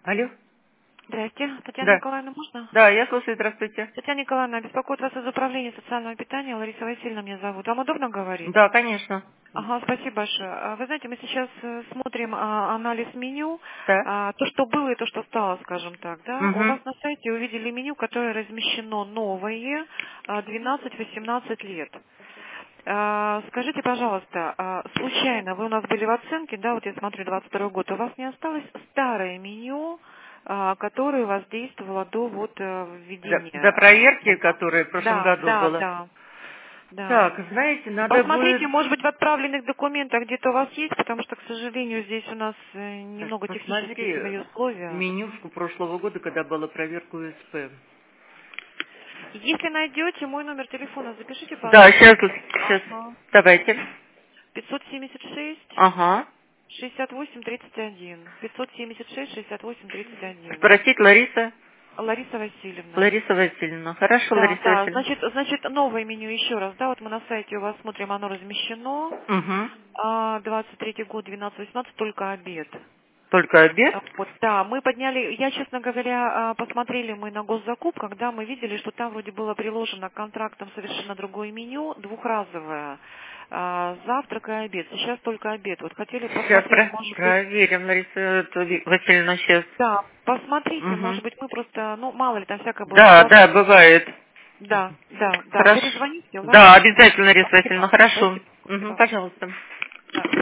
Алло? Здрасте. Татьяна Да. Николаевна, можно? Да, я слушаю, здравствуйте. Татьяна Николаевна, беспокоит вас из управления социального питания. Лариса Васильевна меня зовут. Вам удобно говорить? Да, конечно. Ага, спасибо большое. Вы знаете, мы сейчас смотрим анализ меню, Так. то, что было и то, что стало, скажем так, да? У Угу. вас на сайте увидели меню, которое размещено новое, 12-18 лет. Скажите, пожалуйста, случайно вы у нас были в оценке, да, вот я смотрю, 22 год, у вас не осталось старое меню, которое у вас действовало до вот До введения? проверки, которая в прошлом Да, году да, была. да, да. Так, знаете, надо будет... Посмотрите, может быть, в отправленных документах где-то у вас есть, потому что, к сожалению, здесь у нас Так, немного технические посмотри свои условия. менюшку прошлого года, когда была проверка УСП. Если найдете мой номер телефона, запишите, Да, пожалуйста. сейчас. Ага. Давайте. 576 Ага. 68-31. 576-68-31. Спросить Лариса. Лариса Васильевна. Лариса Васильевна. Хорошо, Да, Лариса да, Васильевна. значит, новое меню еще раз, да, вот мы на сайте у вас смотрим, оно размещено. Угу. 23-й год, 12-18, только обед. Только обед? Вот, да, мы подняли, я, честно говоря, посмотрели мы на госзакуп, когда мы видели, что там вроде было приложено к контрактам совершенно другое меню, двухразовое, завтрак и обед. Сейчас только обед. Вот хотели Сейчас посмотреть, может быть, проверим, Лариса Васильевна, сейчас. да, посмотрите, Угу. может быть, мы просто, ну, мало ли, там всякое бывает Да, ситуация. да, бывает. Да, да, да, Хорошо. перезвоните, Да, ладно? обязательно, Лариса Васильевна, Спасибо, хорошо. спасибо, Угу, спасибо. пожалуйста. Да.